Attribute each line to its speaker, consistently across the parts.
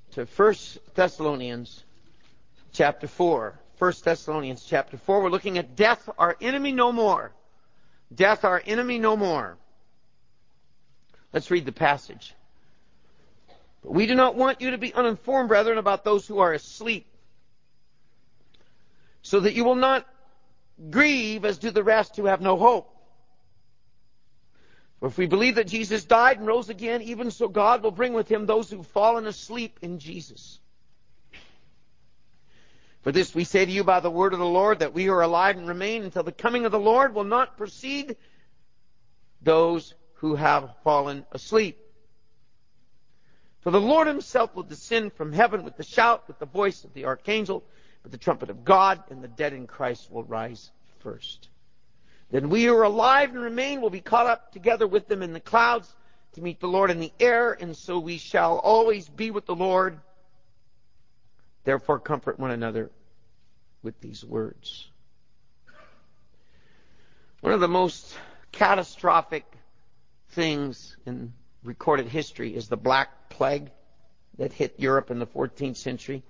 Speaker 1: to 1 Thessalonians chapter 4. 1 Thessalonians chapter 4. We're looking at death, our enemy no more. Death, our enemy no more. Let's read the passage. But we do not want you to be uninformed, brethren, about those who are asleep, so that you will not grieve as do the rest who have no hope. For if we believe that Jesus died and rose again, even so God will bring with him those who've fallen asleep in Jesus. For this we say to you by the word of the Lord, that we who are alive and remain until the coming of the Lord will not precede those who have fallen asleep. For the Lord himself will descend from heaven with the shout, with the voice of the archangel, with the trumpet of God, and the dead in Christ will rise first. Then we who are alive and remain will be caught up together with them in the clouds to meet the Lord in the air, and so we shall always be with the Lord. Therefore comfort one another with these words. One of the most catastrophic things in recorded history is the Black Plague that hit Europe in the 14th century.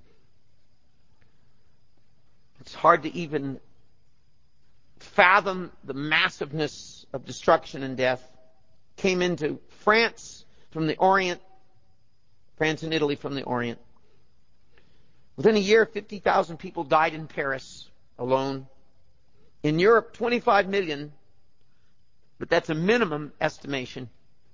Speaker 1: It's hard to even fathom the massiveness of destruction and death. Came into France from the Orient, France and Italy from the Orient. Within a year, 50,000 people died in Paris alone. In Europe, 25 million, but that's a minimum estimation.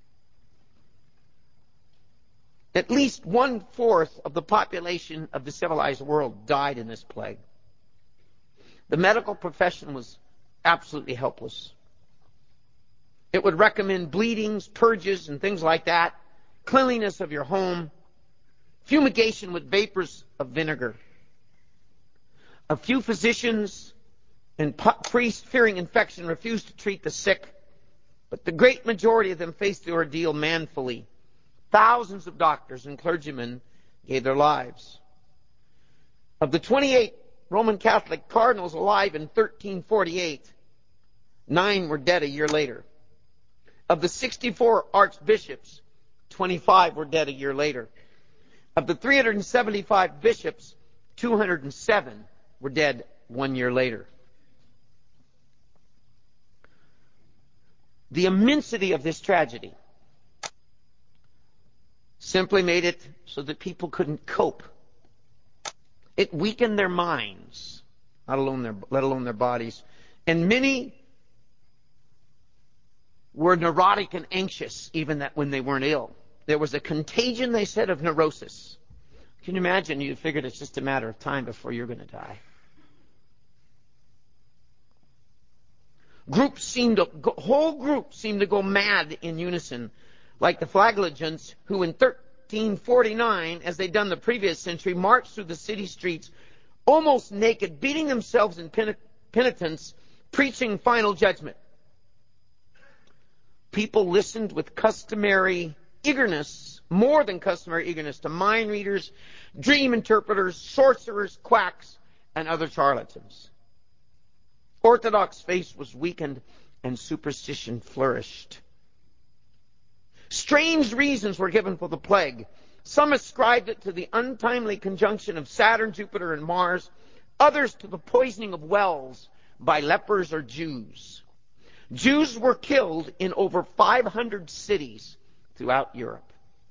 Speaker 1: At least 1/4 of the population of the civilized world died in this plague. The medical profession was absolutely helpless. It would recommend bleedings, purges, and things like that, cleanliness of your home, fumigation with vapors of vinegar. A few physicians and priests, fearing infection, refused to treat the sick, but the great majority of them faced the ordeal manfully. Thousands of doctors and clergymen gave their lives. Of the 28 Roman Catholic cardinals alive in 1348, 9 were dead a year later. Of the 64 archbishops, 25 were dead a year later. Of the 375 bishops, 207 were dead 1 year later. The immensity of this tragedy simply made it so that people couldn't cope. It weakened their minds, let alone their bodies. And many were neurotic and anxious, even that when they weren't ill. There was a contagion, they said, of neurosis. Can you imagine? You figured it's just a matter of time before you're going to die. Whole groups seemed to go mad in unison, like the Flagellants, who in 1349, as they'd done the previous century, marched through the city streets almost naked, beating themselves in penitence, preaching final judgment. People listened with customary eagerness, more than customary eagerness, to mind readers, dream interpreters, sorcerers, quacks, and other charlatans. Orthodox faith was weakened and superstition flourished. Strange reasons were given for the plague. Some ascribed it to the untimely conjunction of Saturn, Jupiter, and Mars. Others to the poisoning of wells by lepers or Jews. Jews were killed in over 500 cities throughout Europe.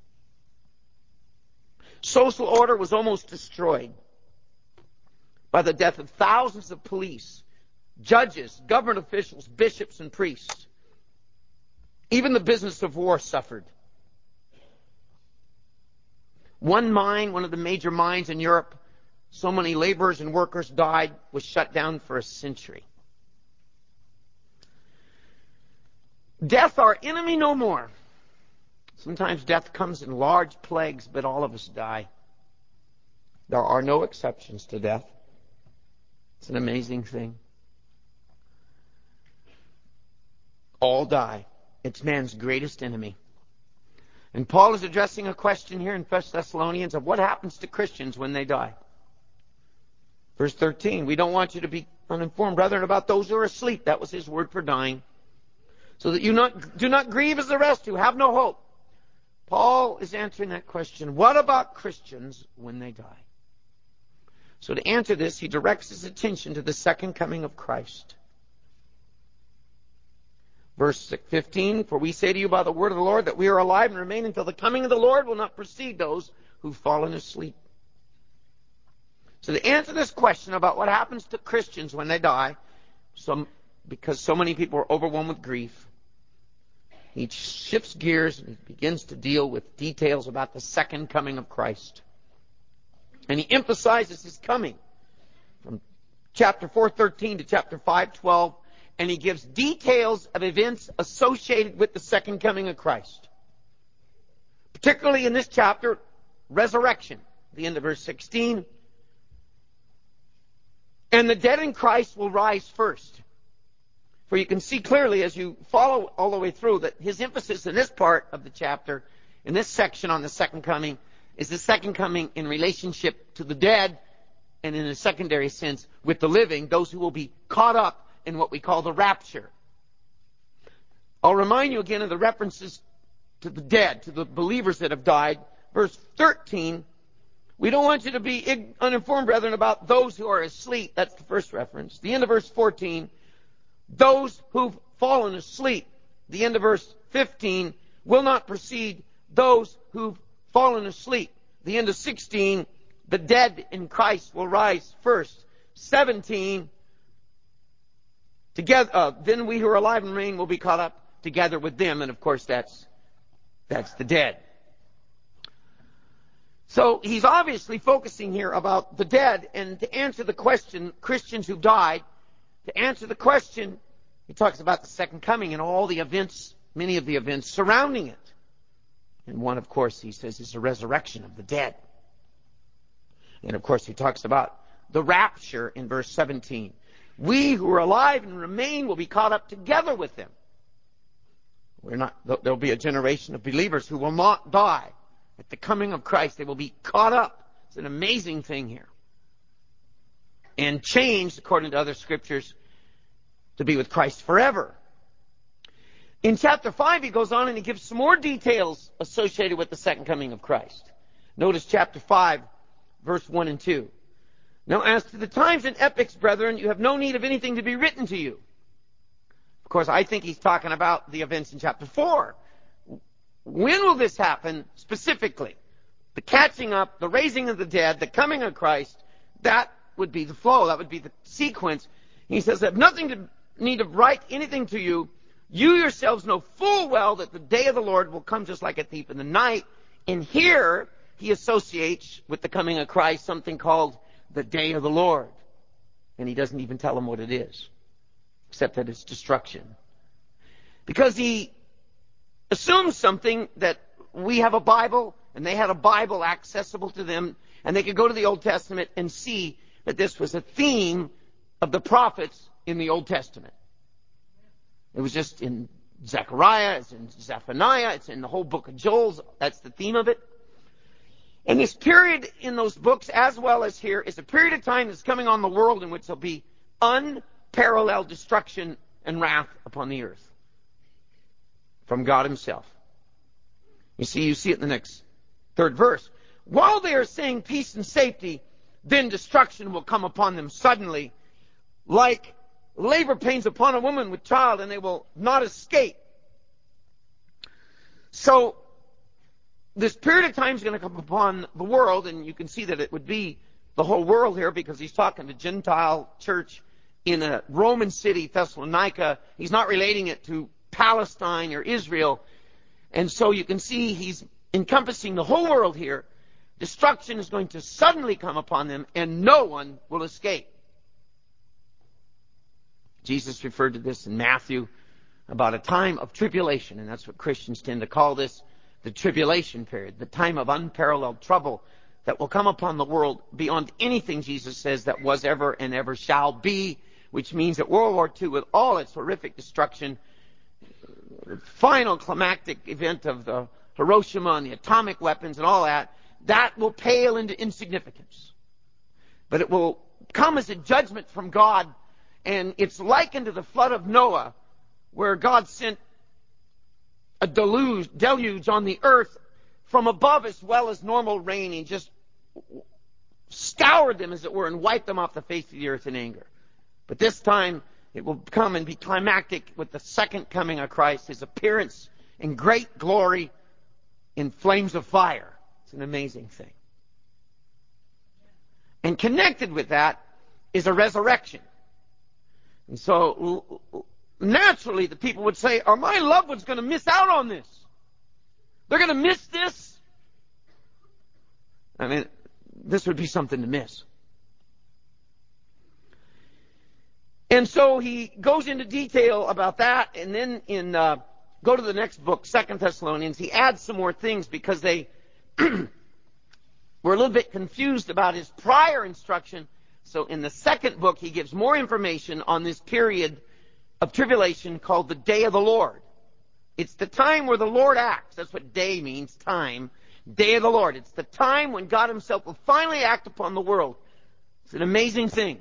Speaker 1: Social order was almost destroyed by the death of thousands of police, judges, government officials, bishops, and priests. Even the business of war suffered. One mine, one of the major mines in Europe, so many laborers and workers died, was shut down for a century. Death, our enemy no more. Sometimes death comes in large plagues, but all of us die. There are no exceptions to death. It's an amazing thing. All die. It's man's greatest enemy. And Paul is addressing a question here in 1 Thessalonians of what happens to Christians when they die. Verse 13, we don't want you to be uninformed, brethren, about those who are asleep. That was his word for dying. So that you do not grieve as the rest who have no hope. Paul is answering that question. What about Christians when they die? So to answer this, he directs his attention to the second coming of Christ. Verse 15, for we say to you by the word of the Lord that we are alive and remain until the coming of the Lord will not precede those who've fallen asleep. So to answer this question about what happens to Christians when they die, because so many people are overwhelmed with grief, he shifts gears and he begins to deal with details about the second coming of Christ. And he emphasizes his coming from chapter 4:13 to chapter 5:12, and he gives details of events associated with the second coming of Christ. Particularly in this chapter, resurrection, the end of verse 16. And the dead in Christ will rise first. For you can see clearly as you follow all the way through that his emphasis in this part of the chapter, in this section on the second coming, is the second coming in relationship to the dead and in a secondary sense with the living, those who will be caught up in what we call the rapture. I'll remind you again of the references to the dead, to the believers that have died. Verse 13, we don't want you to be uninformed, brethren, about those who are asleep. That's the first reference. The end of verse 14, those who've fallen asleep. The end of verse 15, will not precede those who've fallen asleep. The end of 16, the dead in Christ will rise first. 17, together, then we who are alive and remain will be caught up together with them. And of course that's the dead. So he's obviously focusing here about the dead, and to answer the question, Christians who've died, to answer the question, he talks about the second coming and all the events, many of the events surrounding it. And one, of course, he says is the resurrection of the dead. And of course, he talks about the rapture in verse 17. We who are alive and remain will be caught up together with them. There'll be a generation of believers who will not die. At the coming of Christ, they will be caught up. It's an amazing thing here. And changed, according to other scriptures, to be with Christ forever. In chapter 5, he goes on and he gives some more details associated with the second coming of Christ. Notice chapter 5, verse 1 and 2. Now, as to the times and epochs, brethren, you have no need of anything to be written to you. Of course, I think he's talking about the events in chapter 4. When will this happen specifically? The catching up, the raising of the dead, the coming of Christ, that would be the flow. That would be the sequence. He says, I have nothing to need to write anything to you. You yourselves know full well that the day of the Lord will come just like a thief in the night. And here he associates with the coming of Christ something called the day of the Lord. And he doesn't even tell them what it is, except that it's destruction. Because he assumes something that we have a Bible and they had a Bible accessible to them, and they could go to the Old Testament and see that this was a theme of the prophets in the Old Testament. It was just in Zechariah, it's in Zephaniah, it's in the whole book of Joel. That's the theme of it. And this period in those books, as well as here, is a period of time that's coming on the world in which there'll be unparalleled destruction and wrath upon the earth from God himself. You see it in the next third verse. While they are saying peace and safety, then destruction will come upon them suddenly, like labor pains upon a woman with child, and they will not escape. So, this period of time is going to come upon the world, and you can see that it would be the whole world here, because he's talking to Gentile church in a Roman city, Thessalonica. He's not relating it to Palestine or Israel. And so you can see he's encompassing the whole world here. Destruction is going to suddenly come upon them, and no one will escape. Jesus referred to this in Matthew about a time of tribulation, and that's what Christians tend to call this, the tribulation period, the time of unparalleled trouble that will come upon the world beyond anything, Jesus says, that was ever and ever shall be, which means that World War II, with all its horrific destruction, the final climactic event of the Hiroshima and the atomic weapons and all that, that will pale into insignificance. But it will come as a judgment from God, and it's likened to the flood of Noah, where God sent a deluge on the earth, from above as well as normal rain. He just scoured them, as it were, and wiped them off the face of the earth in anger. But this time, it will come and be climactic with the second coming of Christ, his appearance in great glory in flames of fire. It's an amazing thing. And connected with that is a resurrection. And so, naturally, the people would say, are my loved ones going to miss out on this? They're going to miss this? I mean, this would be something to miss. And so he goes into detail about that, and then go to the next book, 2 Thessalonians, he adds some more things because they were a little bit confused about his prior instruction. So in the second book, he gives more information on this period of tribulation called the Day of the Lord. It's the time where the Lord acts. That's what day means, time. Day of the Lord. It's the time when God himself will finally act upon the world. It's an amazing thing.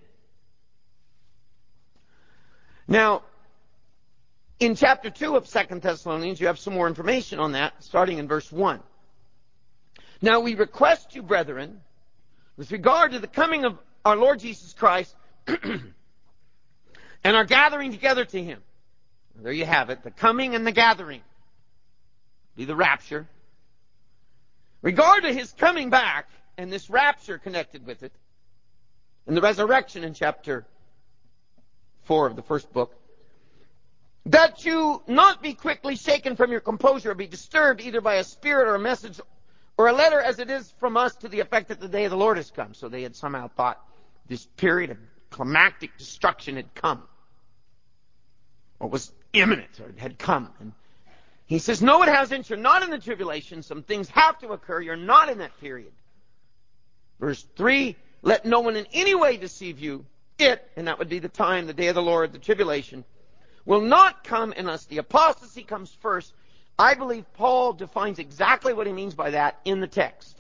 Speaker 1: Now, in chapter 2 of 2 Thessalonians, you have some more information on that, starting in verse 1. Now we request you, brethren, with regard to the coming of our Lord Jesus Christ and our gathering together to him. There you have it, the coming and the gathering. Be the rapture. Regard to his coming back and this rapture connected with it, and the resurrection in chapter 4 of the first book, that you not be quickly shaken from your composure or be disturbed either by a spirit or a message or a letter as it is from us to the effect that the day of the Lord has come. So they had somehow thought this period of climactic destruction had come, or was imminent, or it had come. And he says, no, it hasn't. You're not in the tribulation. Some things have to occur. You're not in that period. Verse 3, let no one in any way deceive you. It, and that would be the time, the day of the Lord, the tribulation, will not come unless the apostasy comes first. I believe Paul defines exactly what he means by that in the text.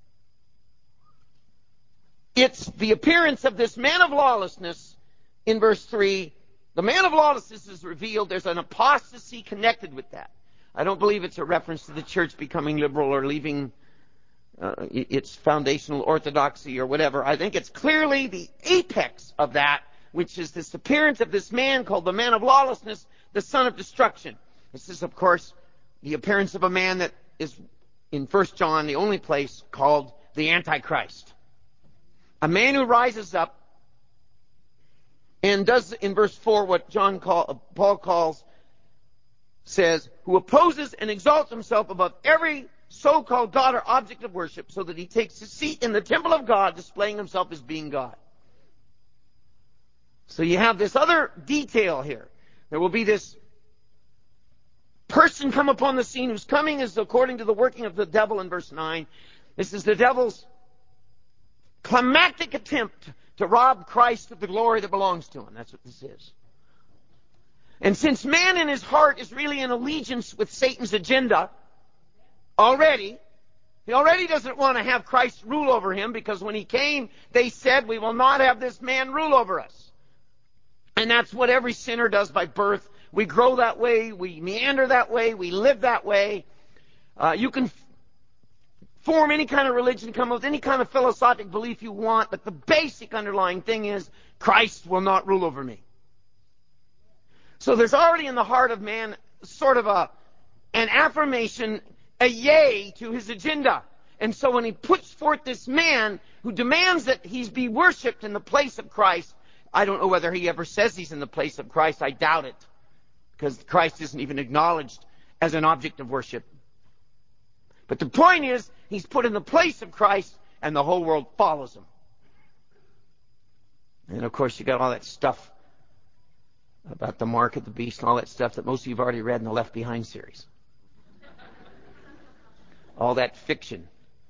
Speaker 1: It's the appearance of this man of lawlessness in verse 3. The man of lawlessness is revealed. There's an apostasy connected with that. I don't believe it's a reference to the church becoming liberal or leaving its foundational orthodoxy or whatever. I think it's clearly the apex of that, which is this appearance of this man called the man of lawlessness, the son of destruction. This is, of course, the appearance of a man that is, in 1 John, the only place called the Antichrist. A man who rises up and does, in verse 4, what Paul says, who opposes and exalts himself above every so-called God or object of worship, so that he takes his seat in the temple of God, displaying himself as being God. So you have this other detail here. There will be this person come upon the scene whose coming is according to the working of the devil in verse 9. This is the devil's climactic attempt to rob Christ of the glory that belongs to him. That's what this is. And since man in his heart is really in allegiance with Satan's agenda already, he already doesn't want to have Christ rule over him, because when he came, they said, we will not have this man rule over us. And that's what every sinner does by birth. We grow that way, we meander that way, we live that way. You can form any kind of religion, come up with any kind of philosophic belief you want, but the basic underlying thing is Christ will not rule over me. So there's already in the heart of man sort of an affirmation, a yay to his agenda. And so when he puts forth this man who demands that he be worshipped in the place of Christ, I don't know whether he ever says he's in the place of Christ. I doubt it, because Christ isn't even acknowledged as an object of worship. But the point is, he's put in the place of Christ, and the whole world follows him. And of course, you got all that stuff about the mark of the beast and all that stuff that most of you have already read in the Left Behind series. All that fiction.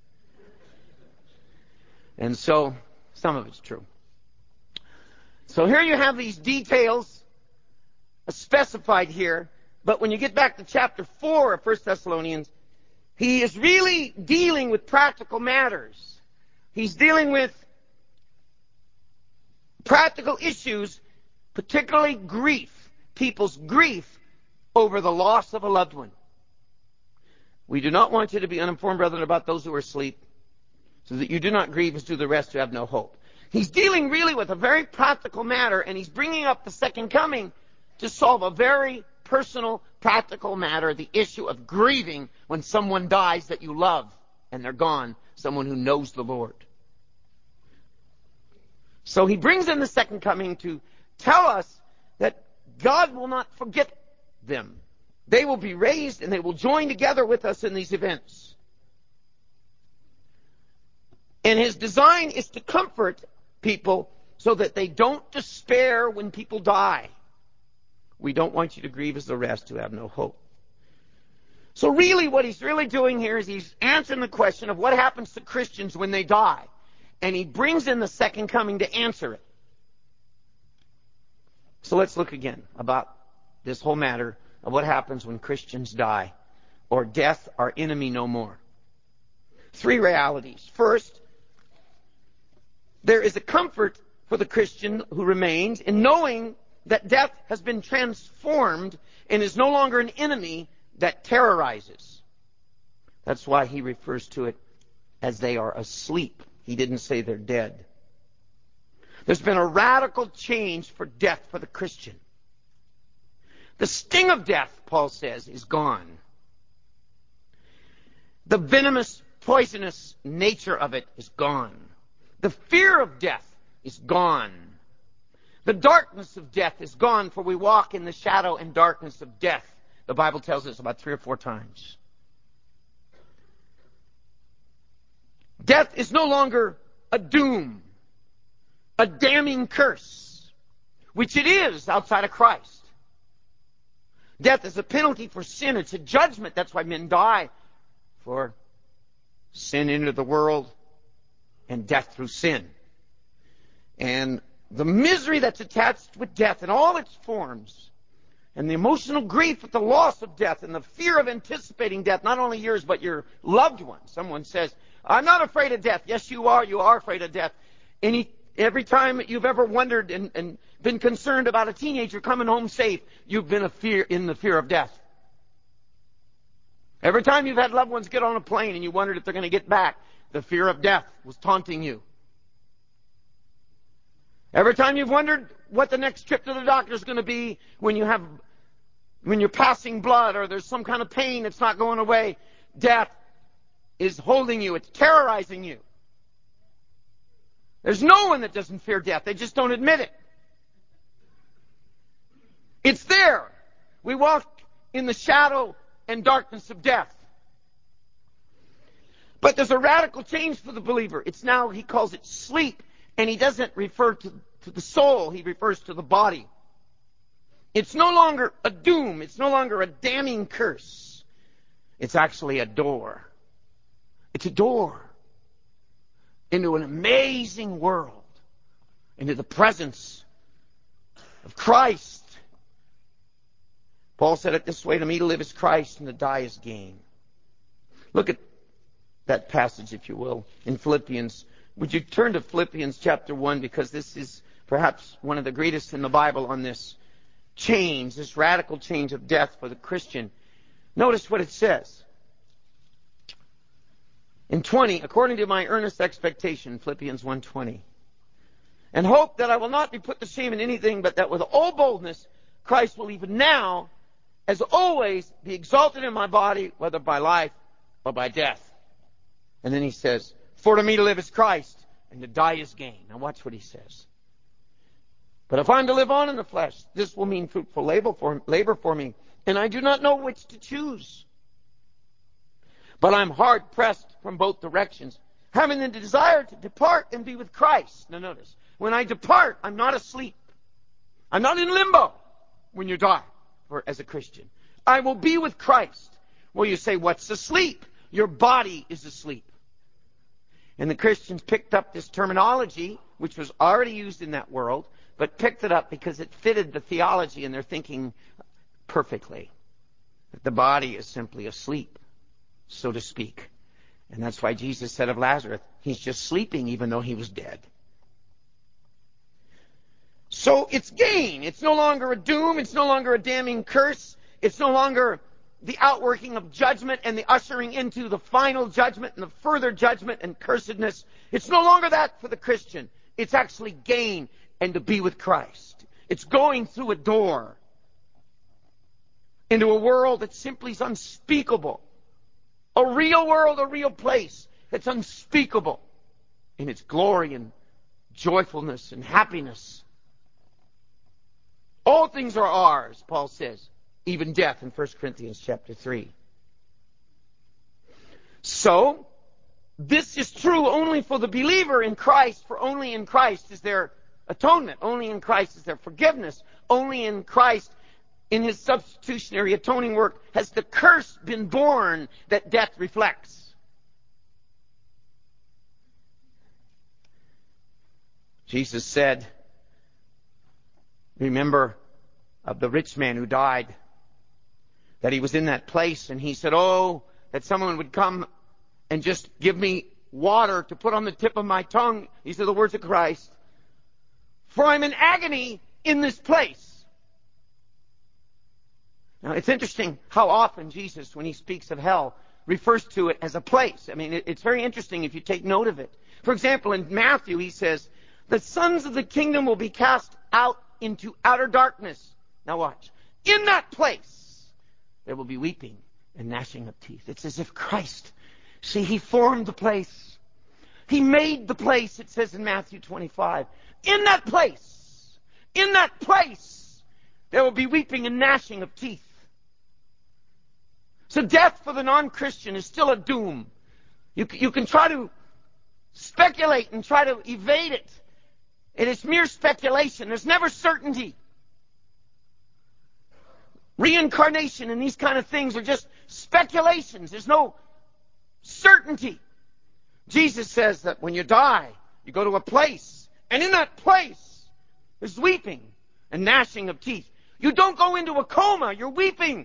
Speaker 1: And so, some of it's true. So here you have these details specified here, but when you get back to chapter 4 of 1 Thessalonians, he is really dealing with practical matters. He's dealing with practical issues, particularly grief, people's grief over the loss of a loved one. We do not want you to be uninformed, brethren, about those who are asleep, so that you do not grieve as do the rest who have no hope. He's dealing really with a very practical matter, and he's bringing up the second coming to solve a very personal, practical matter, the issue of grieving when someone dies that you love and they're gone, someone who knows the Lord. So he brings in the second coming to tell us that God will not forget them. They will be raised and they will join together with us in these events. And his design is to comfort people so that they don't despair when people die. We don't want you to grieve as the rest who have no hope. So really what he's really doing here is he's answering the question of what happens to Christians when they die. And he brings in the second coming to answer it. So let's look again about this whole matter of what happens when Christians die, or death, our enemy no more. Three realities. First, there is a comfort for the Christian who remains in knowing that death has been transformed and is no longer an enemy that terrorizes. That's why he refers to it as they are asleep. He didn't say they're dead. There's been a radical change for death for the Christian. The sting of death, Paul says, is gone. The venomous, poisonous nature of it is gone. The fear of death is gone. The darkness of death is gone, for we walk in the shadow and darkness of death. The Bible tells us about 3 or 4 times. Death is no longer a doom, a damning curse, which it is outside of Christ. Death is a penalty for sin. It's a judgment. That's why men die. For sin entered the world and death through sin. And the misery that's attached with death in all its forms, and the emotional grief at the loss of death, and the fear of anticipating death, not only yours but your loved one. Someone says, I'm not afraid of death. Yes, you are. You are afraid of death. Every time you've ever wondered and been concerned about a teenager coming home safe, you've been in the fear of death. Every time you've had loved ones get on a plane and you wondered if they're going to get back, the fear of death was taunting you. Every time you've wondered what the next trip to the doctor is going to be when you're passing blood or there's some kind of pain that's not going away, death is holding you. It's terrorizing you. There's no one that doesn't fear death. They just don't admit it. It's there. We walk in the shadow and darkness of death. But there's a radical change for the believer. It's now, he calls it sleep. And he doesn't refer to the soul. He refers to the body. It's no longer a doom. It's no longer a damning curse. It's actually a door. It's a door into an amazing world, into the presence of Christ. Paul said it this way, to me to live is Christ and to die is gain. Look at that passage, if you will, in Philippians. Would you turn to Philippians chapter 1, because this is perhaps one of the greatest in the Bible on this change, this radical change of death for the Christian. Notice what it says. In 20, according to my earnest expectation, Philippians 1:20, and hope that I will not be put to shame in anything, but that with all boldness Christ will even now, as always, be exalted in my body, whether by life or by death. And then he says, for to me to live is Christ, and to die is gain. Now watch what he says. But if I'm to live on in the flesh, this will mean fruitful labor for me, and I do not know which to choose. But I'm hard pressed from both directions, having the desire to depart and be with Christ. Now notice, when I depart, I'm not asleep. I'm not in limbo when you die as a Christian. I will be with Christ. Well, you say, what's asleep? Your body is asleep. And the Christians picked up this terminology, which was already used in that world, but picked it up because it fitted the theology and their thinking perfectly. That the body is simply asleep, so to speak. And that's why Jesus said of Lazarus, he's just sleeping even though he was dead. So it's gain. It's no longer a doom. It's no longer a damning curse. It's no longer the outworking of judgment and the ushering into the final judgment and the further judgment and cursedness. It's no longer that for the Christian. It's actually gain and to be with Christ. It's going through a door into a world that simply is unspeakable. A real world, a real place that's unspeakable in its glory and joyfulness and happiness. All things are ours, Paul says, even death in 1 Corinthians chapter 3. So, this is true only for the believer in Christ, for only in Christ is there atonement, only in Christ is there forgiveness, only in Christ, in His substitutionary atoning work, has the curse been borne that death reflects. Jesus said, remember of the rich man who died, that he was in that place, and he said, oh, that someone would come and just give me water to put on the tip of my tongue. These are the words of Christ. For I'm in agony in this place. Now, it's interesting how often Jesus, when He speaks of hell, refers to it as a place. I mean, it's very interesting if you take note of it. For example, in Matthew, He says, the sons of the kingdom will be cast out into outer darkness. Now watch. In that place, there will be weeping and gnashing of teeth. It's as if Christ, see, He formed the place. He made the place, it says in Matthew 25. In that place, there will be weeping and gnashing of teeth. So death for the non-Christian is still a doom. You can try to speculate and try to evade it. It is mere speculation. There's never certainty. Reincarnation and these kind of things are just speculations. There's no certainty. Jesus says that when you die, you go to a place, and in that place, there's weeping and gnashing of teeth. You don't go into a coma, you're weeping.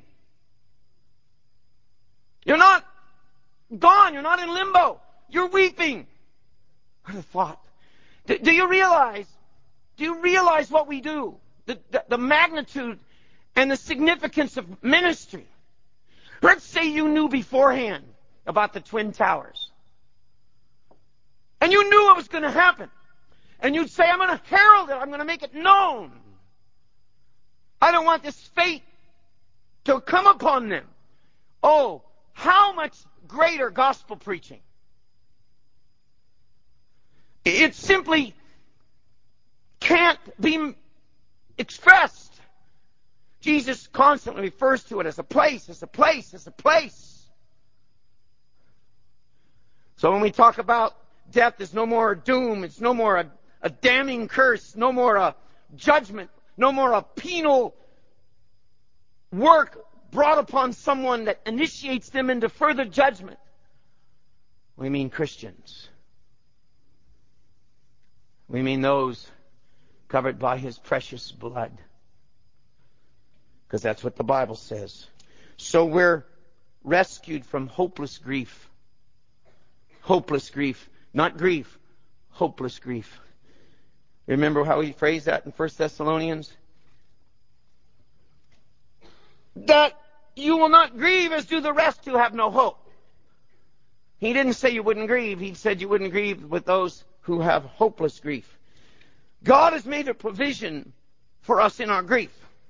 Speaker 1: You're not gone, you're not in limbo, you're weeping. What a thought. Do you realize what we do? The magnitude and the significance of ministry. Let's say you knew beforehand about the Twin Towers. And you knew it was going to happen. And you'd say, I'm going to herald it. I'm going to make it known. I don't want this fate to come upon them. Oh, how much greater gospel preaching. It simply can't be expressed. Jesus constantly refers to it as a place, as a place, as a place. So when we talk about death, there's no more a doom, it's no more a damning curse, no more a judgment, no more a penal work brought upon someone that initiates them into further judgment. We mean Christians. We mean those covered by His precious blood. Because that's what the Bible says. So we're rescued from hopeless grief. Hopeless grief. Not grief. Hopeless grief. Remember how he phrased that in 1 Thessalonians? That you will not grieve as do the rest who have no hope. He didn't say you wouldn't grieve. He said you wouldn't grieve with those who have hopeless grief. God has made a provision for us in our grief.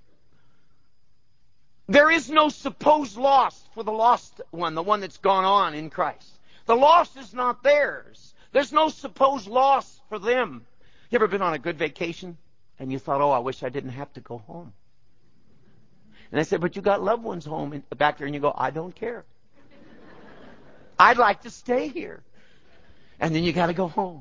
Speaker 1: There is no supposed loss for the lost one, the one that's gone on in Christ. The loss is not theirs. There's no supposed loss for them. You ever been on a good vacation and you thought, oh, I wish I didn't have to go home? And I said, but you got loved ones home back there, and you go, I don't care. I'd like to stay here. And then you got to go home.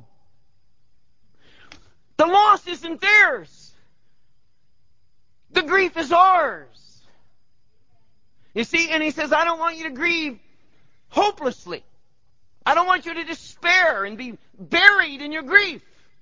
Speaker 1: The loss isn't theirs. The grief is ours. You see, and he says, I don't want you to grieve hopelessly. I don't want you to despair and be buried in your grief.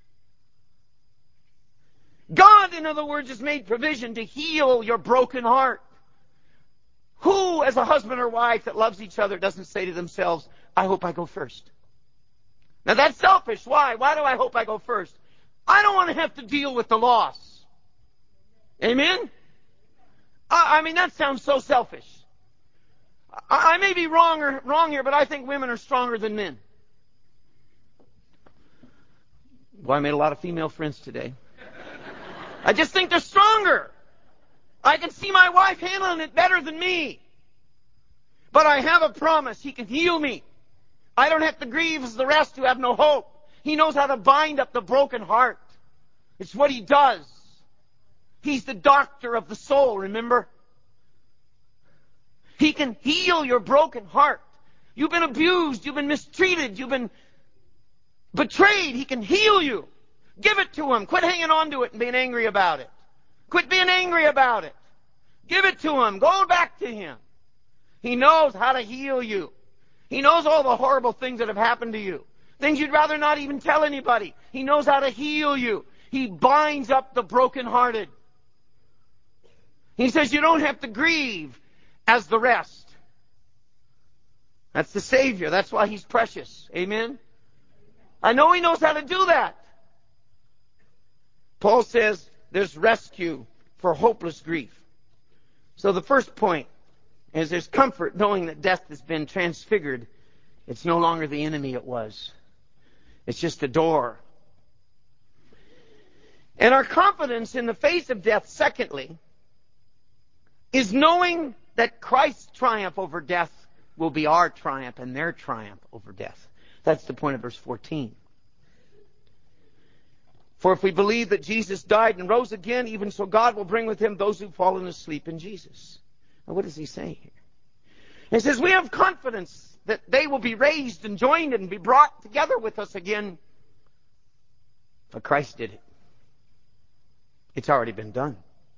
Speaker 1: God, in other words, has made provision to heal your broken heart. Who, as a husband or wife that loves each other, doesn't say to themselves, I hope I go first? Now that's selfish. Why? Why do I hope I go first? I don't want to have to deal with the loss. Amen? I mean, that sounds so selfish. I may be wrong here, but I think women are stronger than men. Well, I made a lot of female friends today. I just think they're stronger. I can see my wife handling it better than me. But I have a promise. He can heal me. I don't have to grieve as the rest who have no hope. He knows how to bind up the broken heart. It's what He does. He's the doctor of the soul, remember? He can heal your broken heart. You've been abused. You've been mistreated. You've been betrayed. He can heal you. Give it to Him. Quit hanging on to it and being angry about it. Quit being angry about it. Give it to Him. Go back to Him. He knows how to heal you. He knows all the horrible things that have happened to you. Things you'd rather not even tell anybody. He knows how to heal you. He binds up the brokenhearted. He says you don't have to grieve as the rest. That's the Savior. That's why He's precious. Amen? I know He knows how to do that. Paul says there's rescue for hopeless grief. So the first point is there's comfort knowing that death has been transfigured. It's no longer the enemy it was. It's just a door. And our confidence in the face of death, secondly, is knowing that Christ's triumph over death will be our triumph and their triumph over death. That's the point of verse 14. For if we believe that Jesus died and rose again, even so God will bring with Him those who've fallen asleep in Jesus. Now what does he say here? He says we have confidence that they will be raised and joined and be brought together with us again. But Christ did it. It's already been done.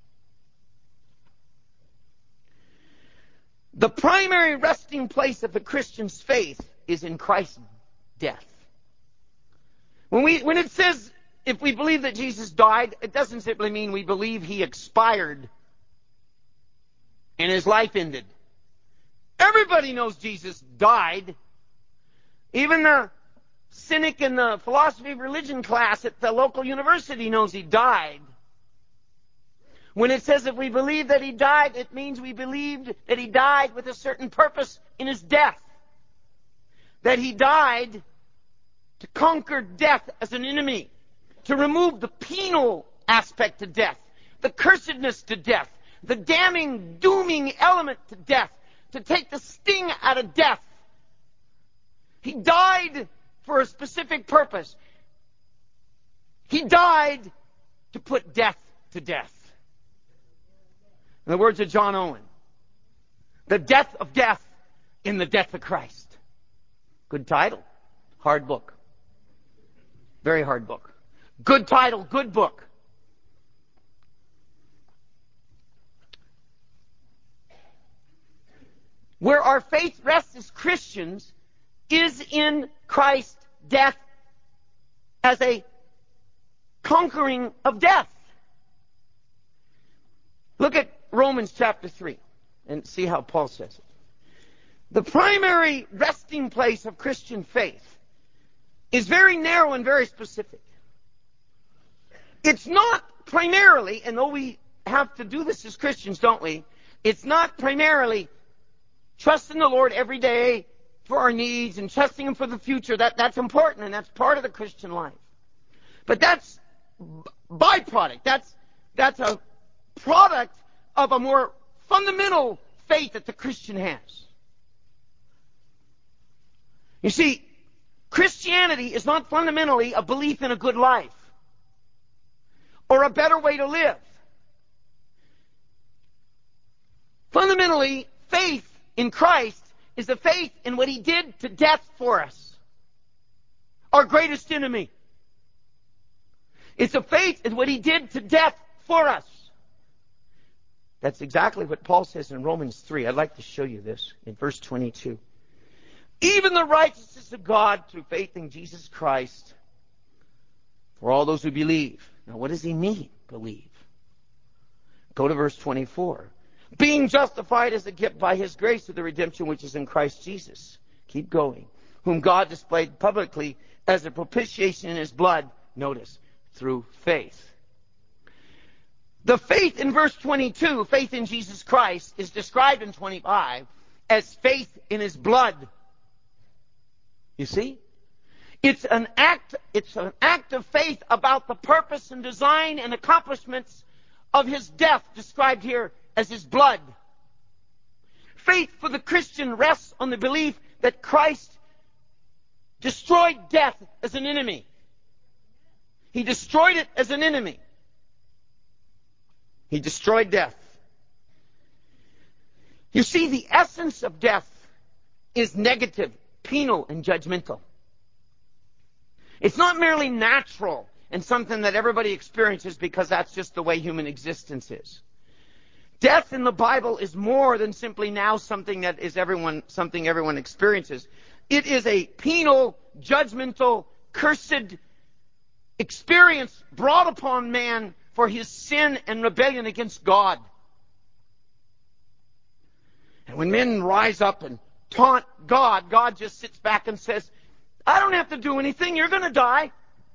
Speaker 1: The primary resting place of the Christian's faith is in Christ's death. When it says, if we believe that Jesus died, it doesn't simply mean we believe He expired and His life ended. Everybody knows Jesus died. Even the cynic in the philosophy of religion class at the local university knows He died. When it says if we believe that He died, it means we believed that He died with a certain purpose in His death. That He died to conquer death as an enemy, to remove the penal aspect to death, the cursedness to death, the damning, dooming element to death, to take the sting out of death. He died for a specific purpose. He died to put death to death. In the words of John Owen, the death of death in the death of Christ. Good title. Hard book. Very hard book. Good title, good book. Where our faith rests as Christians is in Christ's death as a conquering of death. Look at Romans chapter 3 and see how Paul says it. The primary resting place of Christian faith is very narrow and very specific. It's not primarily, and though we have to do this as Christians, don't we? It's not primarily trusting the Lord every day for our needs and trusting Him for the future. That's important and that's part of the Christian life. But that's byproduct. That's a product of a more fundamental faith that the Christian has. You see, Christianity is not fundamentally a belief in a good life or a better way to live. Fundamentally, faith in Christ is a faith in what He did to death for us, our greatest enemy. It's a faith in what He did to death for us. That's exactly what Paul says in Romans 3. I'd like to show you this in verse 22. Even the righteousness of God through faith in Jesus Christ for all those who believe. Now, what does he mean, believe? Go to verse 24. Being justified as a gift by His grace through the redemption which is in Christ Jesus. Keep going. Whom God displayed publicly as a propitiation in His blood. Notice, through faith. The faith in verse 22, faith in Jesus Christ, is described in 25 as faith in his blood. You see? It's an act of faith about the purpose and design and accomplishments of his death, described here as his blood. Faith for the Christian rests on the belief that Christ destroyed death as an enemy. He destroyed it as an enemy. He destroyed death. You see, the essence of death is negative, penal, and judgmental. It's not merely natural and something that everybody experiences because that's just the way human existence is. Death in the Bible is more than simply now something that is something everyone experiences. It is a penal, judgmental, cursed experience brought upon man for his sin and rebellion against God. And when men rise up and taunt God, God just sits back and says, I don't have to do anything. You're going to die.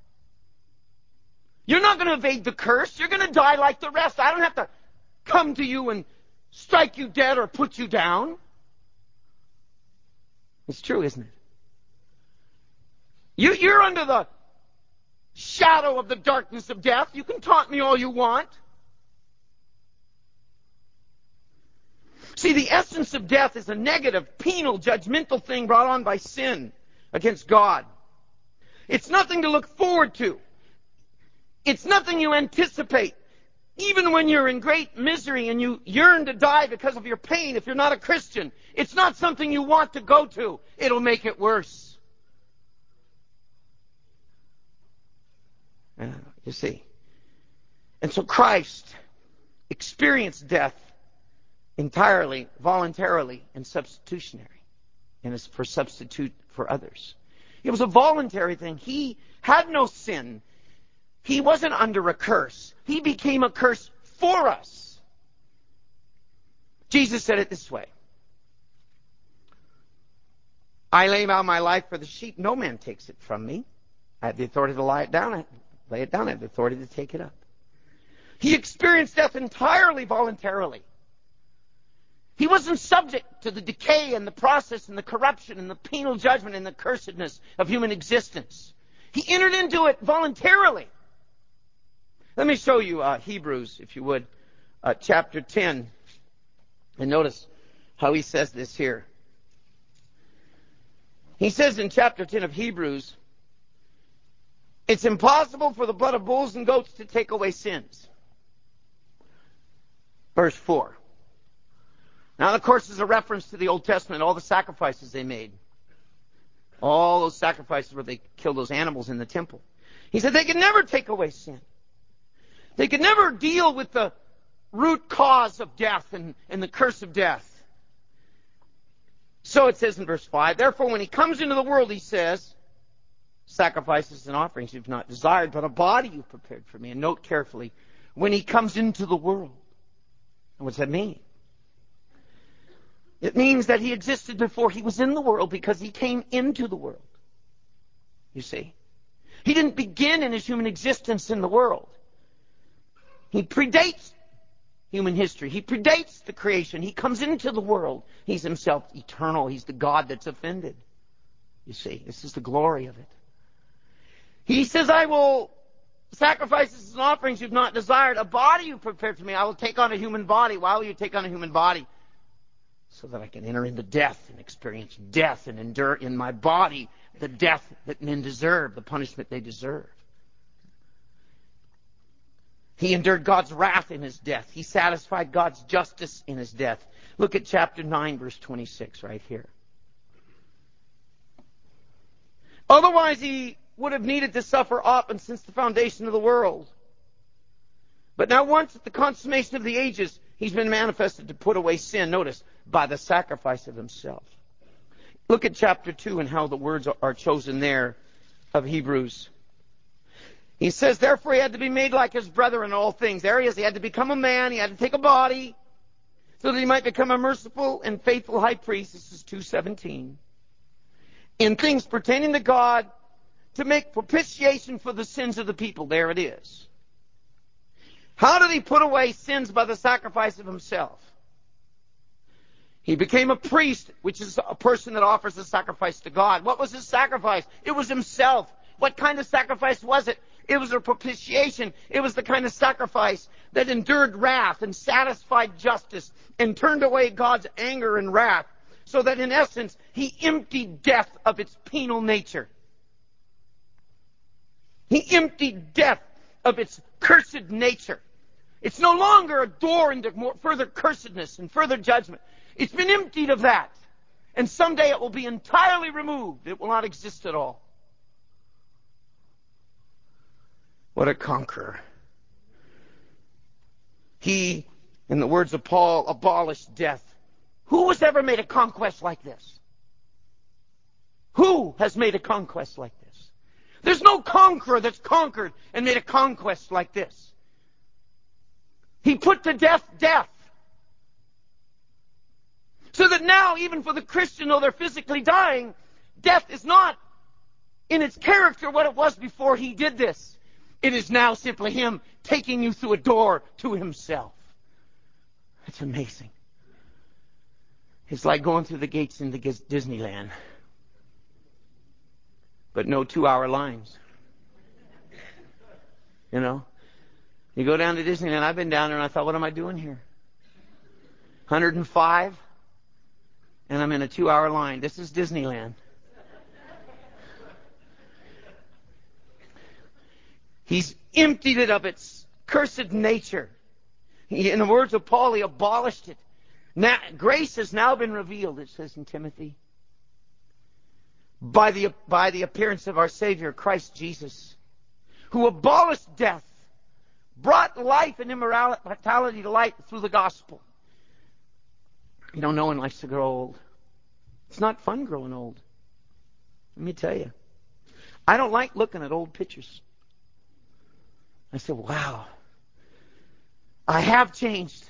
Speaker 1: You're not going to evade the curse. You're going to die like the rest. I don't have to come to you and strike you dead or put you down. It's true, isn't it? You're under the shadow of the darkness of death. You can taunt me all you want. See, the essence of death is a negative, penal, judgmental thing brought on by sin against God. It's nothing to look forward to. It's nothing you anticipate. Even when you're in great misery and you yearn to die because of your pain, if you're not a Christian, it's not something you want to go to. It'll make it worse. You see. And so Christ experienced death entirely, voluntarily, and substitutionary. And it's for substitute for others. It was a voluntary thing. He had no sin. He wasn't under a curse. He became a curse for us. Jesus said it this way. I lay down my life for the sheep. No man takes it from me. I have the authority to lay it down. I have the authority to take it up. He experienced death entirely voluntarily. He wasn't subject to the decay and the process and the corruption and the penal judgment and the cursedness of human existence. He entered into it voluntarily. Let me show you Hebrews, if you would, chapter 10. And notice how he says this here. He says in chapter 10 of Hebrews, it's impossible for the blood of bulls and goats to take away sins. Verse 4. Now, of course, is a reference to the Old Testament, all the sacrifices they made. All those sacrifices where they killed those animals in the temple. He said they could never take away sin. They could never deal with the root cause of death and the curse of death. So it says in verse 5, therefore when he comes into the world, he says, sacrifices and offerings you've not desired, but a body you've prepared for me. And note carefully, when he comes into the world. And what does that mean? It means that he existed before he was in the world because he came into the world. You see? He didn't begin in his human existence in the world. He predates human history. He predates the creation. He comes into the world. He's himself eternal. He's the God that's offended. You see? This is the glory of it. He says, I will sacrifices and offerings you've not desired. A body you prepared for me. I will take on a human body. Why will you take on a human body? So that I can enter into death and experience death and endure in my body the death that men deserve, the punishment they deserve. He endured God's wrath in his death. He satisfied God's justice in his death. Look at chapter 9, verse 26 right here. Otherwise he would have needed to suffer often since the foundation of the world. But now once at the consummation of the ages, he's been manifested to put away sin, notice, by the sacrifice of himself. Look at chapter 2 and how the words are chosen there of Hebrews. He says, therefore he had to be made like his brother in all things. There he is. He had to become a man. He had to take a body so that he might become a merciful and faithful high priest. This is 2:17. In things pertaining to God, to make propitiation for the sins of the people. There it is. How did he put away sins by the sacrifice of himself? He became a priest, which is a person that offers a sacrifice to God. What was his sacrifice? It was himself. What kind of sacrifice was it? It was a propitiation. It was the kind of sacrifice that endured wrath and satisfied justice and turned away God's anger and wrath, so that in essence, he emptied death of its penal nature. He emptied death of its cursed nature. It's no longer a door into further cursedness and further judgment. It's been emptied of that. And someday it will be entirely removed. It will not exist at all. What a conqueror. He, in the words of Paul, abolished death. Who has ever made a conquest like this? Who has made a conquest like this? There's no conqueror that's conquered and made a conquest like this. He put to death death. So that now, even for the Christian, though they're physically dying, death is not in its character what it was before he did this. It is now simply him taking you through a door to himself. It's amazing. It's like going through the gates into Disneyland. But no 2-hour lines. You know? You go down to Disneyland. I've been down there and I thought, what am I doing here? 105? And I'm in a 2-hour line. This is Disneyland. He's emptied it of its cursed nature. In the words of Paul, he abolished it. Now, grace has now been revealed, it says in Timothy, by the appearance of our Savior, Christ Jesus, who abolished death, brought life and immortality to light through the gospel. You know, no one likes to grow old. It's not fun growing old. Let me tell you. I don't like looking at old pictures. I said, wow, I have changed.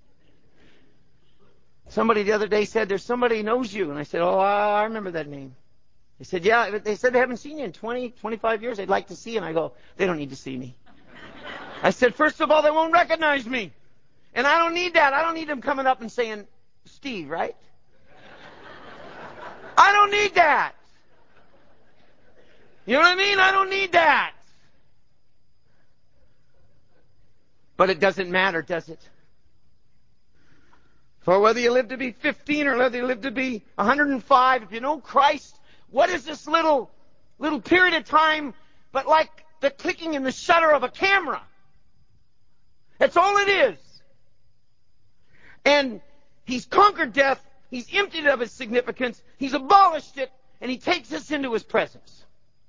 Speaker 1: Somebody the other day said, there's somebody who knows you. And I said, oh, I remember that name. They said, yeah, they said they haven't seen you in 20, 25 years. They'd like to see you. And I go, they don't need to see me. I said, first of all, they won't recognize me. And I don't need that. I don't need them coming up and saying, Steve, right? I don't need that. You know what I mean? I don't need that. But it doesn't matter, does it? For whether you live to be 15 or whether you live to be 105, if you know Christ, what is this little period of time but like the clicking in the shutter of a camera? That's all it is. And he's conquered death, he's emptied it of its significance, he's abolished it, and he takes us into his presence.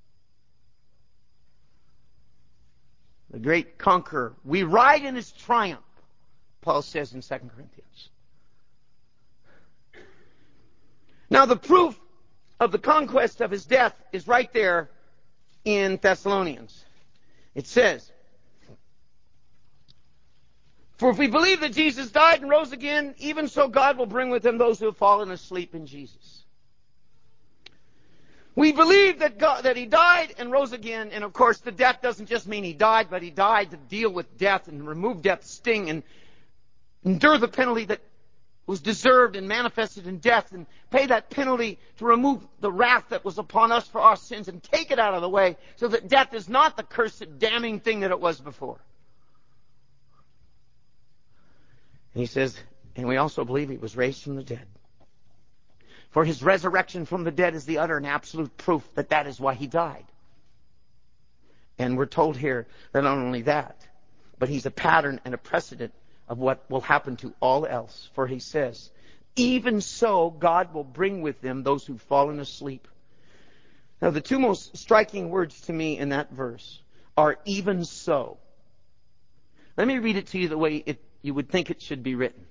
Speaker 1: The great conqueror. We ride in his triumph, Paul says in 2 Corinthians. Now the proof of the conquest of his death is right there in Thessalonians. It says, for if we believe that Jesus died and rose again, even so God will bring with him those who have fallen asleep in Jesus. We believe that he died and rose again, and of course the death doesn't just mean he died, but he died to deal with death and remove death's sting and endure the penalty that was deserved and manifested in death, and pay that penalty to remove the wrath that was upon us for our sins and take it out of the way so that death is not the cursed, damning thing that it was before. And he says, and we also believe he was raised from the dead. For his resurrection from the dead is the utter and absolute proof that that is why he died. And we're told here that not only that, but he's a pattern and a precedent of what will happen to all else. For he says, even so God will bring with him those who've fallen asleep. Now the two most striking words to me in that verse are even so. Let me read it to you the way you would think it should be written.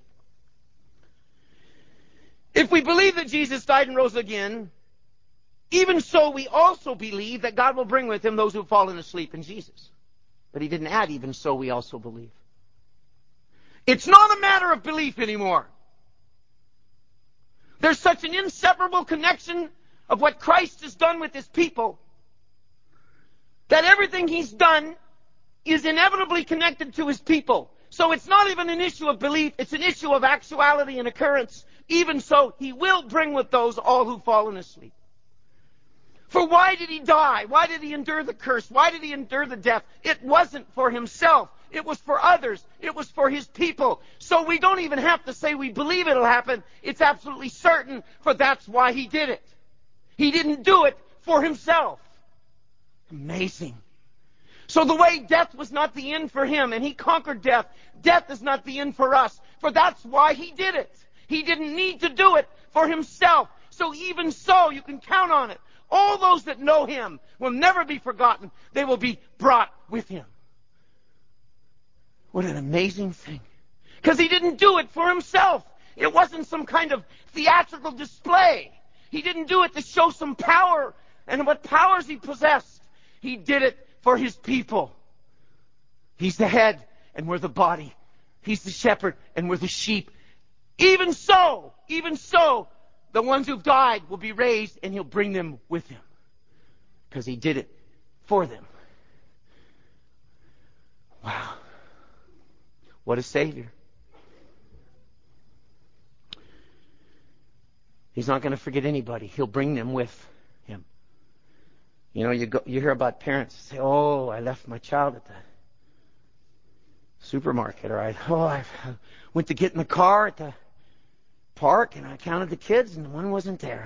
Speaker 1: If we believe that Jesus died and rose again, even so we also believe that God will bring with him those who have fallen asleep in Jesus. But he didn't add, even so we also believe. It's not a matter of belief anymore. There's such an inseparable connection of what Christ has done with his people that everything he's done is inevitably connected to his people. So it's not even an issue of belief, it's an issue of actuality and occurrence. even so he will bring with those all who've fallen asleep. For why did he die? Why did he endure the curse? Why did he endure the death? It wasn't for himself. It was for others. It was for his people. So we don't even have to say we believe it'll happen. It's absolutely certain, for that's why he did it. He didn't do it for himself. Amazing. So the way death was not the end for him, and he conquered death, death is not the end for us, for that's why he did it. He didn't need to do it for himself. So even so, you can count on it. All those that know him will never be forgotten. They will be brought with him. What an amazing thing. Because he didn't do it for himself. It wasn't some kind of theatrical display. He didn't do it to show some power and what powers he possessed. He did it for his people. He's the head and we're the body. He's the shepherd and we're the sheep. Even so, the ones who've died will be raised and he'll bring them with him. Because he did it for them. Wow. What a Savior. He's not going to forget anybody. He'll bring them with him. You know, you hear about parents say, oh, I left my child at the supermarket, or I went to get in the car at the park and I counted the kids and one wasn't there.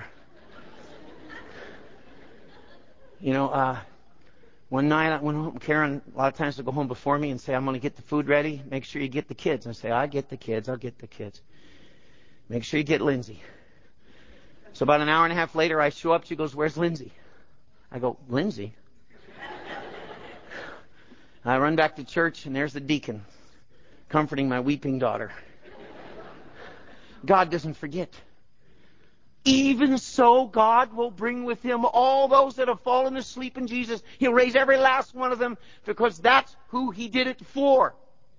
Speaker 1: You know, one night I went home. Karen, a lot of times, will go home before me and say, I'm going to get the food ready. Make sure you get the kids. I say, I'll get the kids. Make sure you get Lindsay. So about an hour and a half later, I show up. She goes, where's Lindsay? I go, Lindsay? I run back to church, and there's the deacon comforting my weeping daughter. God doesn't forget. Even so, God will bring with him all those that have fallen asleep in Jesus. He'll raise every last one of them because that's who he did it for.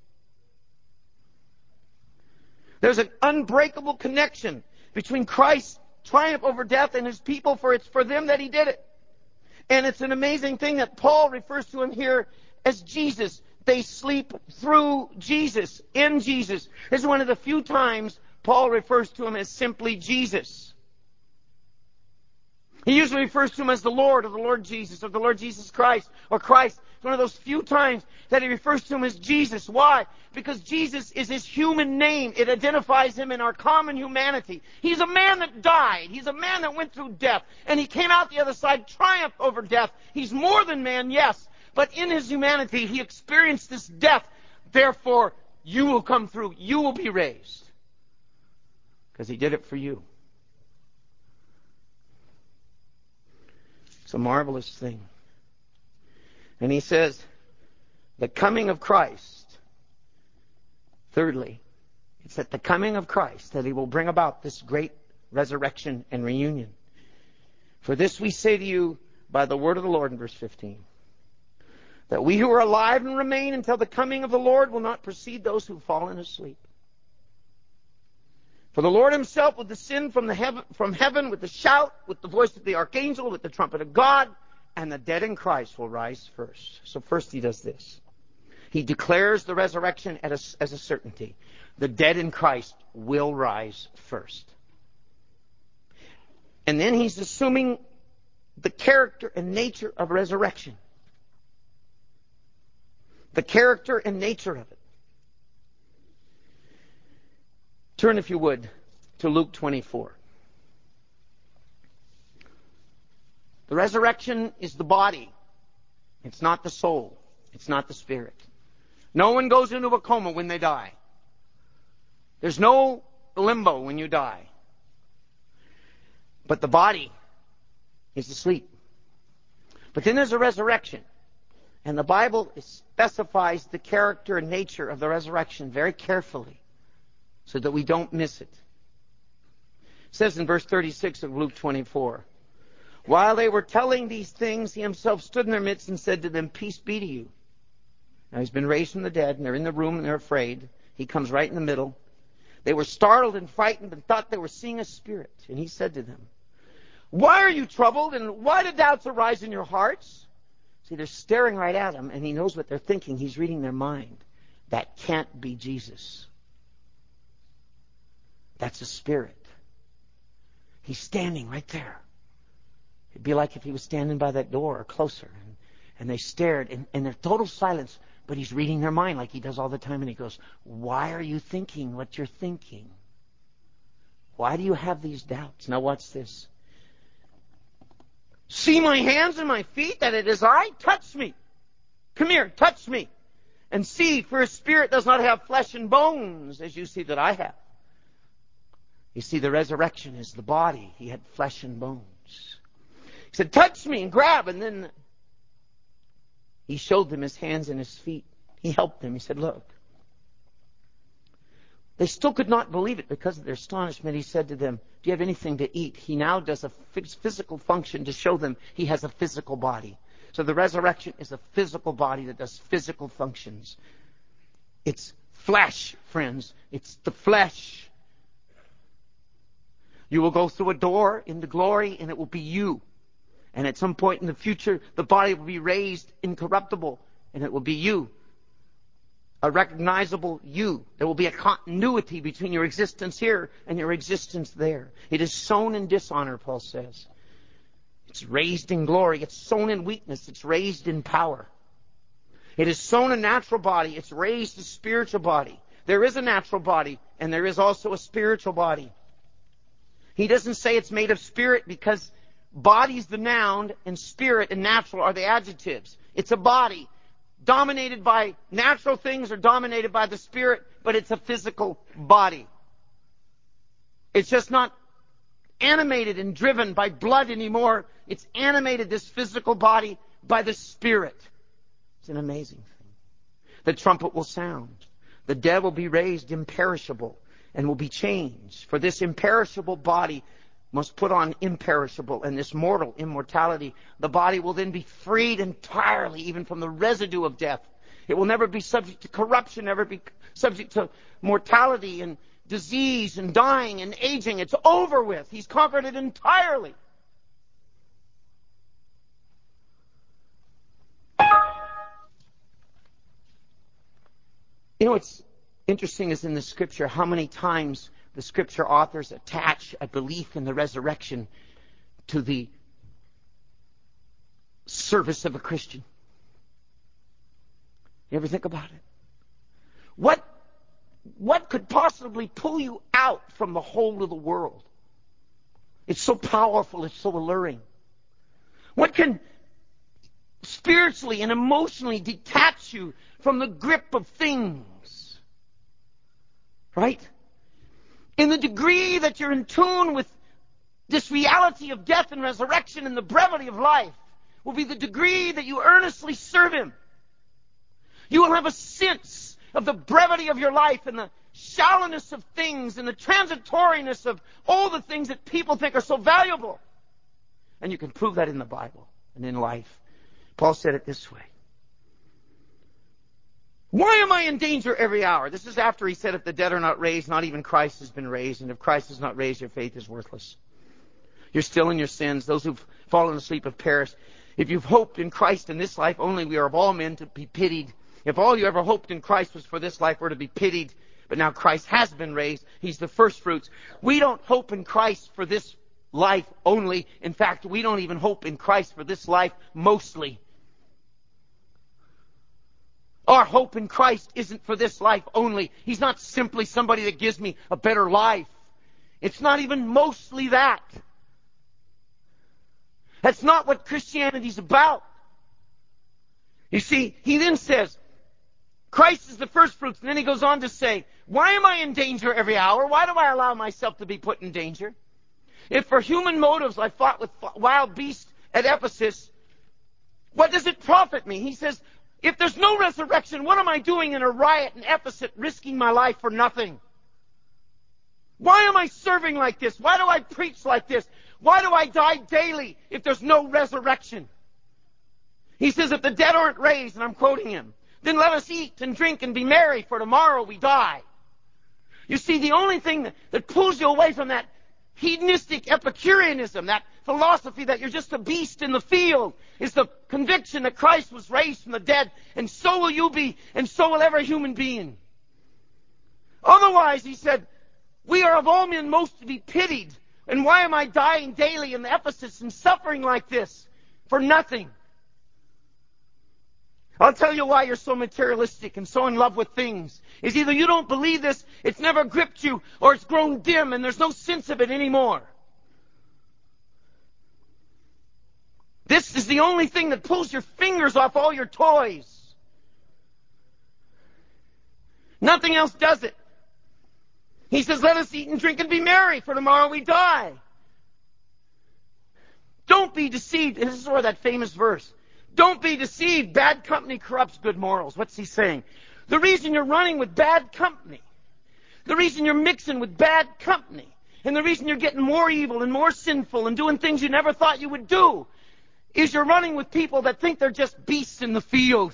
Speaker 1: There's an unbreakable connection between Christ's triumph over death and his people, for it's for them that he did it. And it's an amazing thing that Paul refers to him here as Jesus. They sleep through Jesus, in Jesus. This is one of the few times Paul refers to him as simply Jesus. He usually refers to him as the Lord, or the Lord Jesus, or the Lord Jesus Christ, or Christ. It's one of those few times that he refers to him as Jesus. Why? Because Jesus is his human name. It identifies him in our common humanity. He's a man that died. He's a man that went through death. And he came out the other side, triumphed over death. He's more than man, yes. But in his humanity, he experienced this death. Therefore, you will come through. You will be raised. Because he did it for you. It's a marvelous thing. And he says, the coming of Christ. Thirdly, it's at the coming of Christ that he will bring about this great resurrection and reunion. For this we say to you by the word of the Lord in verse 15. That we who are alive and remain until the coming of the Lord will not precede those who have fallen asleep. For the Lord himself will descend from heaven with a shout, with the voice of the archangel, with the trumpet of God, and the dead in Christ will rise first. So first he does this. He declares the resurrection as a certainty. The dead in Christ will rise first. And then he's assuming the character and nature of resurrection. The character and nature of it. Turn, if you would, to Luke 24. The resurrection is the body. It's not the soul. It's not the spirit. No one goes into a coma when they die. There's no limbo when you die. But the body is asleep. But then there's a resurrection. And the Bible specifies the character and nature of the resurrection very carefully, so that we don't miss it. It says in verse 36 of Luke 24, while they were telling these things, he himself stood in their midst and said to them, peace be to you. Now he's been raised from the dead, and they're in the room and they're afraid. He comes right in the middle. They were startled and frightened and thought they were seeing a spirit. And he said to them, why are you troubled, and why do doubts arise in your hearts? See, they're staring right at him, and he knows what they're thinking. He's reading their mind. That can't be Jesus. That's a spirit. He's standing right there. It'd be like if he was standing by that door or closer. And they stared in their total silence, but he's reading their mind like he does all the time. And he goes, why are you thinking what you're thinking? Why do you have these doubts? Now watch this. See my hands and my feet, that it is I? Touch me. Come here, touch me. And see, for a spirit does not have flesh and bones, as you see that I have. You see, the resurrection is the body. He had flesh and bones. He said, touch me and grab. And then he showed them his hands and his feet. He helped them. He said, look. They still could not believe it because of their astonishment. He said to them, do you have anything to eat? He now does a physical function to show them he has a physical body. So the resurrection is a physical body that does physical functions. It's flesh, friends. It's the flesh. You will go through a door into glory, and it will be you. And at some point in the future, the body will be raised incorruptible, and it will be you. A recognizable you. There will be a continuity between your existence here and your existence there. It is sown in dishonor, Paul says. It's raised in glory. It's sown in weakness. It's raised in power. It is sown a natural body. It's raised a spiritual body. There is a natural body, and there is also a spiritual body. He doesn't say it's made of spirit because body is the noun and spirit and natural are the adjectives. It's a body dominated by natural things or dominated by the spirit, but it's a physical body. It's just not animated and driven by blood anymore. It's animated, this physical body, by the Spirit. It's an amazing thing. The trumpet will sound. The dead will be raised imperishable and will be changed. For this imperishable body must put on imperishable, and this mortal immortality. The body will then be freed entirely even from the residue of death. It will never be subject to corruption, never be subject to mortality and disease and dying and aging. It's over with. He's conquered it entirely. You know what's interesting is in the Scripture how many times the Scripture authors attach a belief in the resurrection to the service of a Christian. You ever think about it? What could possibly pull you out from the whole of the world? It's so powerful, it's so alluring. What can spiritually and emotionally detach you from the grip of things? Right? In the degree that you're in tune with this reality of death and resurrection and the brevity of life will be the degree that you earnestly serve Him. You will have a sense of the brevity of your life and the shallowness of things and the transitoriness of all the things that people think are so valuable. And you can prove that in the Bible and in life. Paul said it this way. Why am I in danger every hour? This is after he said, if the dead are not raised, not even Christ has been raised. And if Christ is not raised, your faith is worthless. You're still in your sins. Those who've fallen asleep have perished. If you've hoped in Christ in this life only, we are of all men to be pitied. If all you ever hoped in Christ was for this life, we're to be pitied. But now Christ has been raised. He's the first fruits. We don't hope in Christ for this life only. In fact, we don't even hope in Christ for this life mostly. Our hope in Christ isn't for this life only. He's not simply somebody that gives me a better life. It's not even mostly that. That's not what Christianity's about. You see, he then says, Christ is the first fruits. And then he goes on to say, why am I in danger every hour? Why do I allow myself to be put in danger? If for human motives I fought with wild beasts at Ephesus, what does it profit me? He says, if there's no resurrection, what am I doing in a riot in Ephesus, risking my life for nothing? Why am I serving like this? Why do I preach like this? Why do I die daily if there's no resurrection? He says, if the dead aren't raised, and I'm quoting him, then let us eat and drink and be merry, for tomorrow we die. You see, the only thing that pulls you away from that hedonistic Epicureanism, that philosophy that you're just a beast in the field, is the conviction that Christ was raised from the dead, and so will you be, and so will every human being. Otherwise, he said, we are of all men most to be pitied. And why am I dying daily in Ephesus and suffering like this? For nothing. I'll tell you why you're so materialistic and so in love with things. Is either you don't believe this, it's never gripped you, or it's grown dim and there's no sense of it anymore. This is the only thing that pulls your fingers off all your toys. Nothing else does it. He says, let us eat and drink and be merry, for tomorrow we die. Don't be deceived. This is where that famous verse. Don't be deceived. Bad company corrupts good morals. What's he saying? The reason you're running with bad company, the reason you're mixing with bad company, and the reason you're getting more evil and more sinful and doing things you never thought you would do, is you're running with people that think they're just beasts in the field.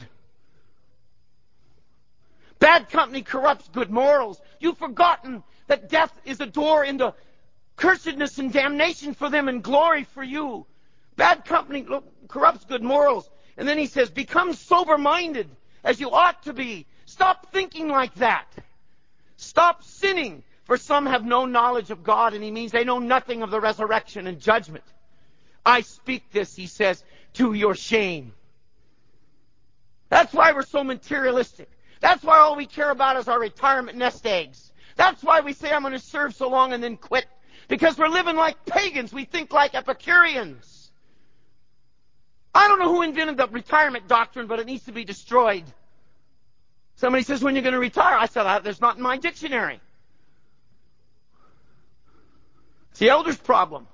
Speaker 1: Bad company corrupts good morals. You've forgotten that death is a door into cursedness and damnation for them and glory for you. Bad company corrupts good morals. And then he says, become sober-minded as you ought to be. Stop thinking like that. Stop sinning, for some have no knowledge of God, and he means they know nothing of the resurrection and judgment. I speak this, he says, to your shame. That's why we're so materialistic. That's why all we care about is our retirement nest eggs. That's why we say, I'm going to serve so long and then quit. Because we're living like pagans. We think like Epicureans. I don't know who invented the retirement doctrine, but it needs to be destroyed. Somebody says, when you're going to retire? I said, there's not in my dictionary. It's the elder's problem.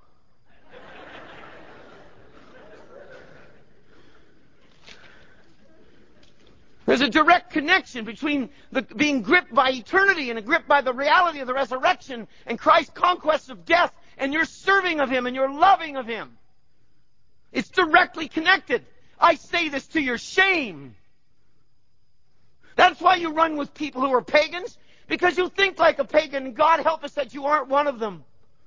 Speaker 1: There's a direct connection between being gripped by eternity and gripped by the reality of the resurrection and Christ's conquest of death and your serving of Him and your loving of Him. It's directly connected. I say this to your shame. That's why you run with people who are pagans, because you think like a pagan, and God help us that you aren't one of them.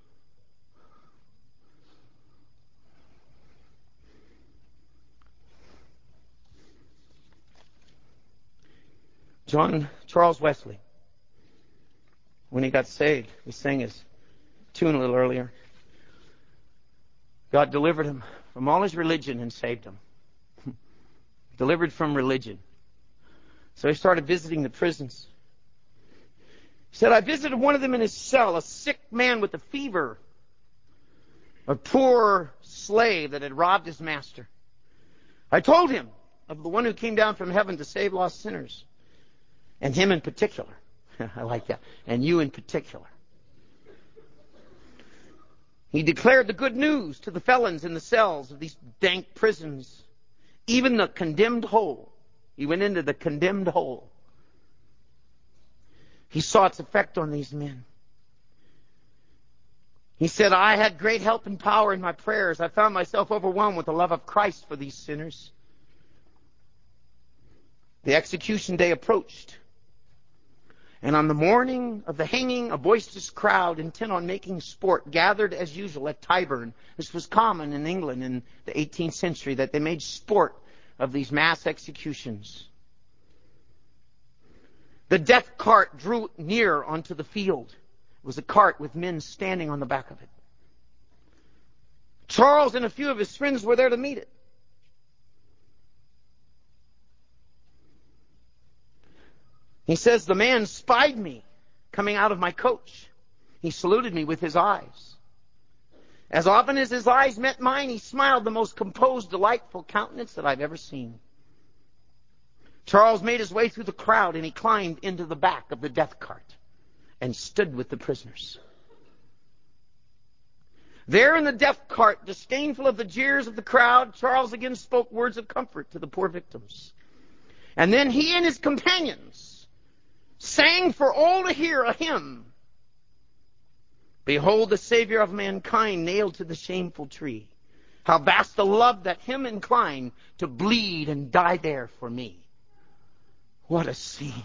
Speaker 1: Charles Wesley, when he got saved, we sang his tune a little earlier. God delivered him from all his religion and saved him. Delivered from religion. So he started visiting the prisons. He said, I visited one of them in his cell, a sick man with a fever, a poor slave that had robbed his master. I told him of the one who came down from heaven to save lost sinners. And him in particular. I like that. And you in particular. He declared the good news to the felons in the cells of these dank prisons. Even the condemned hole. He went into the condemned hole. He saw its effect on these men. He said, I had great help and power in my prayers. I found myself overwhelmed with the love of Christ for these sinners. The execution day approached. And on the morning of the hanging, a boisterous crowd intent on making sport gathered as usual at Tyburn. This was common in England in the 18th century, that they made sport of these mass executions. The death cart drew near onto the field. It was a cart with men standing on the back of it. Charles and a few of his friends were there to meet it. He says, the man spied me coming out of my coach. He saluted me with his eyes. As often as his eyes met mine, he smiled the most composed, delightful countenance that I've ever seen. Charles made his way through the crowd and he climbed into the back of the death cart and stood with the prisoners. There in the death cart, disdainful of the jeers of the crowd, Charles again spoke words of comfort to the poor victims. And then he and his companions sang for all to hear a hymn. Behold the Savior of mankind nailed to the shameful tree. How vast the love that him inclined to bleed and die there for me. What a scene.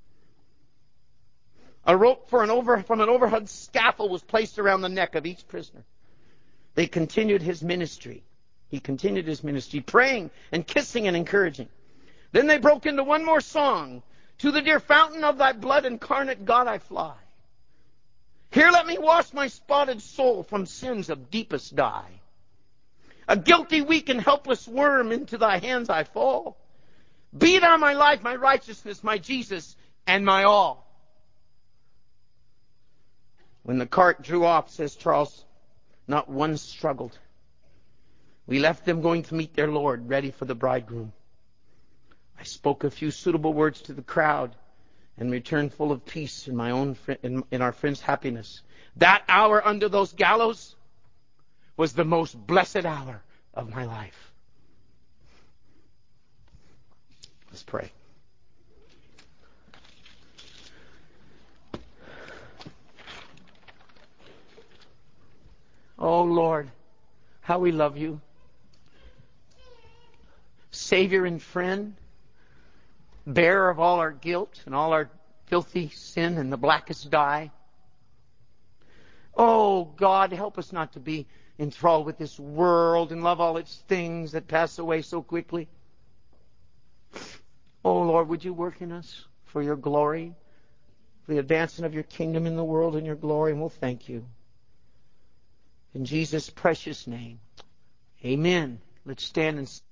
Speaker 1: A rope from an overhead scaffold was placed around the neck of each prisoner. They continued his ministry. He continued his ministry, praying and kissing and encouraging. Then they broke into one more song. To the dear fountain of thy blood incarnate, God, I fly. Here let me wash my spotted soul from sins of deepest dye. A guilty, weak, and helpless worm, into thy hands I fall. Be thou my life, my righteousness, my Jesus, and my all. When the cart drew off, says Charles, not one struggled. We left them going to meet their Lord, ready for the bridegroom. I spoke a few suitable words to the crowd and returned full of peace in my own in our friend's happiness. That hour under those gallows was the most blessed hour of my life. Let's pray. Oh Lord, how we love you. Savior and friend, bearer of all our guilt and all our filthy sin and the blackest dye. Oh God, help us not to be enthralled with this world and love all its things that pass away so quickly. Oh Lord, would you work in us for your glory, for the advancement of your kingdom in the world and your glory, and we'll thank you. In Jesus' precious name, amen. Let's stand and